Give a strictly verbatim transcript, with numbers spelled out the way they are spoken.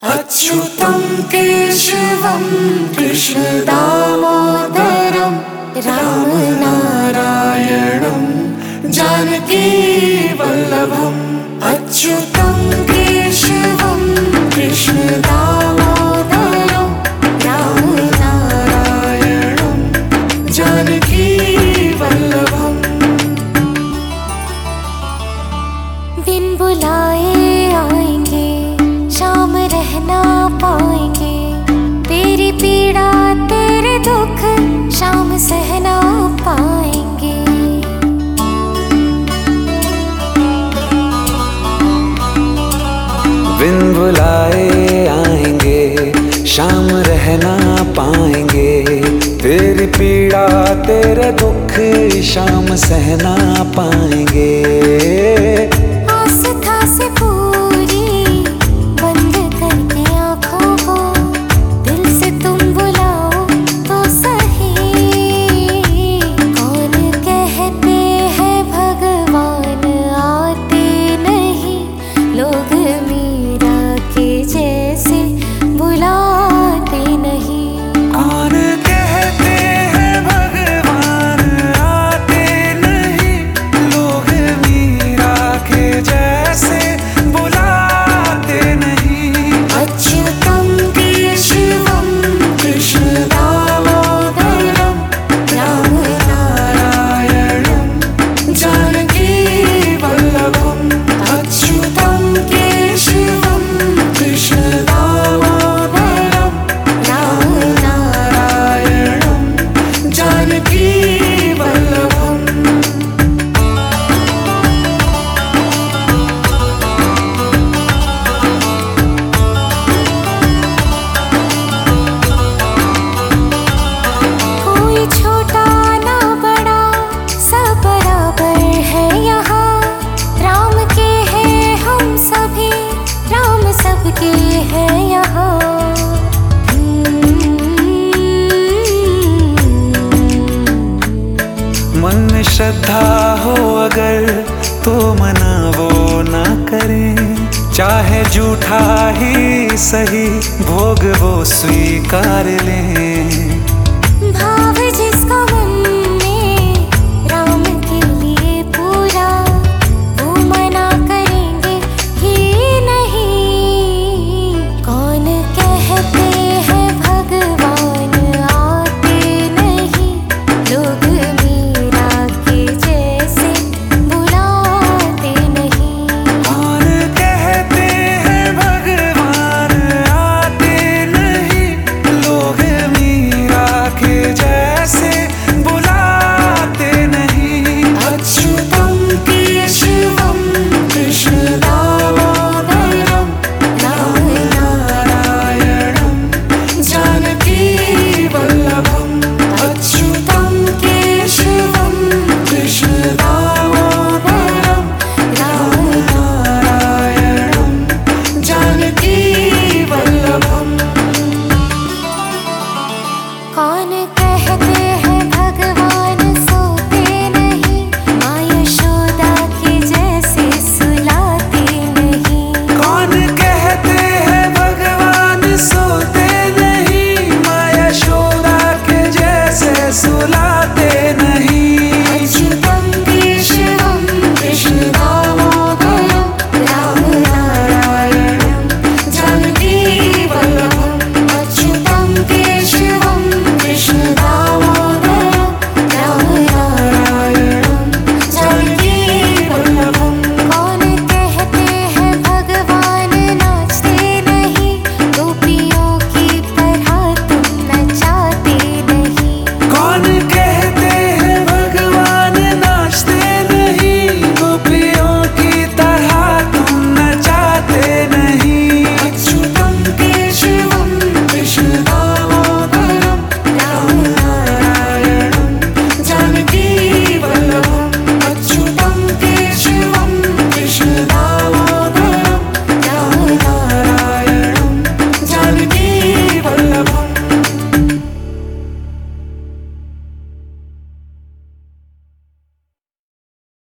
अच्युतं केशवं कृष्णदामोदरं रामनारायणं जानकीवल्लभम्। अच्युतं केशवं कृष्णदामोदरं रामनारायणं जानकीवल्लभम्। बिन बुलाए आएंगे, शाम रहना पाएंगे, तेरी पीड़ा तेरे दुख शाम सहना पाएंगे। बिन बुलाए आएंगे, शाम रहना पाएंगे, तेरी पीड़ा तेरे दुख शाम सहना पाएंगे। आस्था से पूरी बंद करके आँखों को दिल से तुम बुलाओ तो सही। कौन कहते हैं भगवान आते नहीं, लोग मीरा के जैसे बुलाते नहीं। कौन कहते हैं भगवान आते नहीं, लोग मीरा के जैसे बुलाते नहीं। अच्युतं केशवं कृष्णदामोदरं रामनारायणं जानकीवल्लभम्। अच्युतं केशवं कृष्णदामोदरं रामनारायणं जानकीवल्लभम्। कोई छोटा ना बड़ा सब बराबर है यहाँ। राम के हैं हम सभी, राम सबके हैं यहाँ। मन में श्रद्धा हो अगर तो मना वो ना करें, चाहे झूठा ही सही भोग वो स्वीकार लें।